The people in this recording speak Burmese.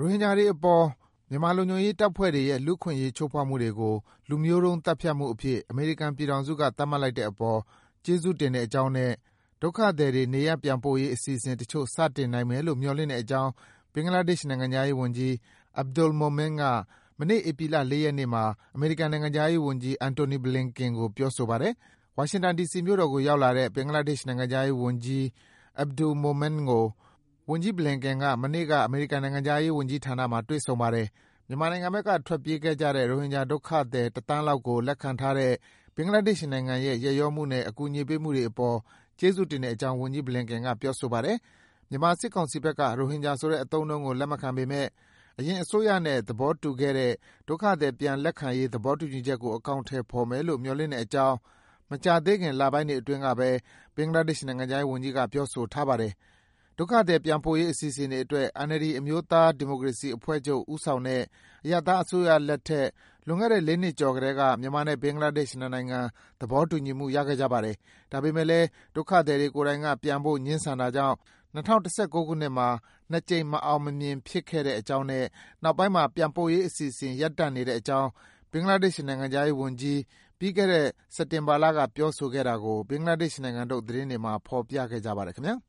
ရိုဟင်ဂျာတွေအပေါ်မြန်မာလုံခြုံရေးတပ်ဖွဲ့တွေရဲ့လူ့အခွင့်အရေးချိုးဖောက်မှုတွေကို လူမျိုးတုံးသတ်ဖြတ်မှုအဖြစ်အမေရိကန်ပြည်ထောင်စုကသတ်မှတ်လိုက်တဲ့အပေါ်ကျေးဇူးတင်တဲ့အကြောင်းနဲ့ဒုက္ခသည်တွေနေရပ်ပြန်ပို့ရေးအစီအစဉ်တချို့စတင်နိုင်မယ်လို့မျှော်လင့်တဲ့အကြောင်းဘင်္ဂလားဒေ့ရှ်နိုင်ငံခြားရေးဝန်ကြီး Abdul Momen ကမနေ့ဧပြီလ 4 ရက်နေ့မှာအမေရိကန်နိုင်ငံခြားရေးဝန်ကြီး Antony Blinken ကိုပြောဆိုပါတယ်။ဝါရှင်တန်ဒီစီမြို့တော်ကိုရောက်လာတဲ့ဘင်္ဂလားဒေ့ရှ်နိုင်ငံခြားရေးဝန်ကြီး Abdul Momen ကိုဝန်ကြီး Blinken ကမနေ့ကအမေရိကန်နိုင်ငံခြားရေးဝန်ကြီးဌာနမှာတွေ့ဆုံပါတယ်။မြန်မာနိုင်ငံဘက်ကထွက်ပြေးခဲ့ကြတဲ့ရိုဟင်ဂျာဒုက္ခသည်1 သန်းလောက်ကိုလက်ခံထားတဲ့ဘင်္ဂလားဒေ့ရှ်နိုင်ငံရဲ့ရက်ရောမှုနဲ့အကူအညီပေးမှုတွေအပေါ်ကျေးဇူးတင်တဲ့အကြောင်းဝန်ကြီး Blinken ကပြောဆိုပါတယ်။မြန်မာစစ်ကောင်စီဘက်ကရိုဟင်ဂျာဆိုတဲ့အသုံးအနှုန်းကိုလက်မခံပေမယ့်အရင်အစိုးရနဲ့သဘောတူခဲ့တဲ့ဒုက္ခသည်ပြန်လက်ခံရေးသဘောတူညီချက်ကိုအကောင်အထည်ဖော်မယ်လို့မျှော်လင့်တဲ့အကြောင်းမကြာသေးခင်လပိုင်းတွေအတွင်းကပဲဘင်္ဂလားဒေ့ရှ်နိုင်ငံခြားရေးဝန်ကြီးကပြောဆိုထားပါတယ်။ဒုက္ခသည်ပြန်ပို့ရေးအစီအစဉ်တွေအတွက် NLD အမျိုးသားဒီမိုကရေစီအဖွဲ့ချုပ်ဦးဆောင်တဲ့အရပ်သားအစိုးရလက်ထက်လွန်ခဲ့တဲ့ 4 နှစ်ကျော်ကတည်းကမြန်မာနဲ့ဘင်္ဂလားဒေ့ရှ်နှစ်နိုင်ငံသဘောတူညီမှုရခဲ့ကြပါတယ်။ဒါပေမဲ့လည်းဒုက္ခသည်တွေကိုယ်တိုင်ကပြန်ဖို့ငြင်းဆန်တာကြောင့်2019 ခုနှစ်မှာ2 ကြိမ်မအောင်မမြင်ဖြစ်ခဲ့တဲ့အကြောင်းနဲ့နောက်ပိုင်းမှာပြန်ပို့ရေးအစီအစဉ်ရပ်တန့်နေတဲ့အကြောင်းဘင်္ဂလားဒေ့ရှ်နိုင်ငံခြားရေးဝန်ကြီးပြီးခဲ့တဲ့စက်တင်ဘာလကပြောဆိုခဲ့တာကိုဘင်္ဂလားဒေ့ရှ်နိုင်ငံထုတ်သတင်းတွေမှာဖော်ပြခဲ့ကြပါတယ်ခင်ဗျာ။